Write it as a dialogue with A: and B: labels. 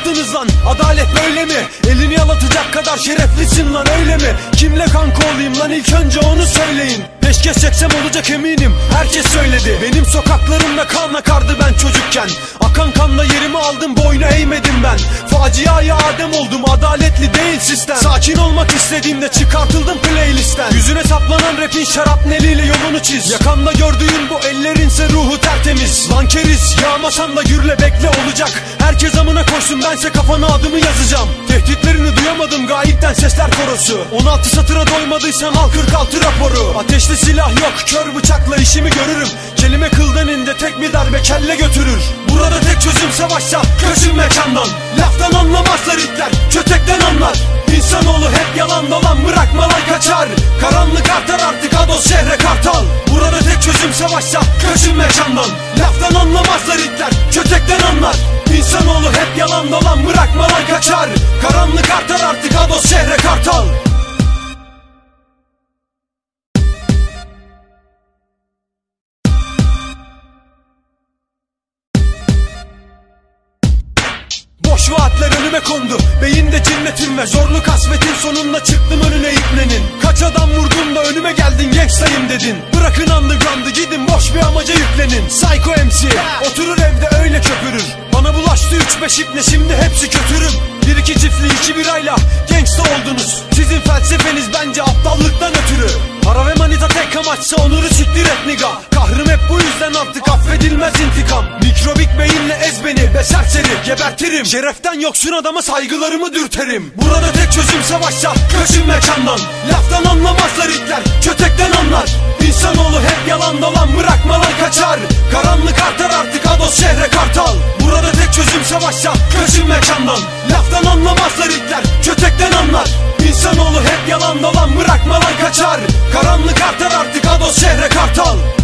A: yaptınız lan? Adalet böyle mi? Elini yalatacak kadar şereflisin lan, öyle mi? Kimle kanka olayım lan, ilk önce onu söyleyin. Peşkeş çeksem olacak eminim, herkes söyledi. Benim sokaklarımda kan akardı ben çocukken. Akan kanla yerimi aldım, boynu eğmedim ben. Faciaya adem oldum, adaletli değil sistem. Sakin olmak istediğimde çıkartıldım playlistten. Yüzüne saplanan rapin şarapneliyle yolunu çiz. Yakanda gördüğün bu ellerinse ruhu tertemiz. Lan keriz, yağmasan da gürle bekle olacak. Herkes amına koşsun, bense kafana adımı yazacağım. Tehditlerini duyamadım, gayipten sesler korosu. 16 satıra doymadıysan al 46 raporu. Ateşli silah yok, kör bıçakla işimi görürüm. Kelime kıldan inde, tek bir darbe kelle götürür. Burada tek çözüm savaşsa kaçın mekandan. Laftan anlamazlar itler, kötekten anlar. İnsanoğlu hep yalan dolan, bırakma lan kaçar. Karanlık artar artık, Ados şehre kartal. Burada tek çözüm savaşsa kaçın mekandan. Laftan anlamazlar itler, kötekten anlar. İnsanoğlu hep yalan dolan, bırakma lan kaçar. Karanlık artar artık, Ados şehre kartal. Boş vaatler önüme kondu, beyinde cinnetim ve zorlu kasvetin sonunda çıktım önüne ipnenin. Kaç adam vurdun da önüme geldin, gangstayım dedin. Bırakın underground'ı, gidin boş bir amaca yüklenin. Psycho MC oturur evde öyle köpürür. Bana bulaştı 3-5 ipne, şimdi hepsi kötürüm. 1-2 çiftli 2 birayla gangsta oldunuz. Sizin felsefeniz bence aptallıktan ötürü. Para ve manita tek amaçsa onuru siktir et niga. Kahrım hep bu yüzden artık affedilmez intikam. Mikrobik beyinle ez beni be serseri, gebertirim. Şereften yoksun adama saygılarımı dürterim. Burada tek çözüm savaşsa kaçın mekandan. Laftan anlamazlar itler, kötekten anlar. İnsanoğlu hep yalan dolan, bırakma lan kaçar. Karanlık artar artık, Ados şehre kartal. Burada tek çözüm savaşsa kaçın mekandan. Laftan anlamazlar itler, kötekten anlar. İnsanoğlu hep yalan dolan, bırakma lan kaçar. Karanlık artar artık, Ados şehre kartal.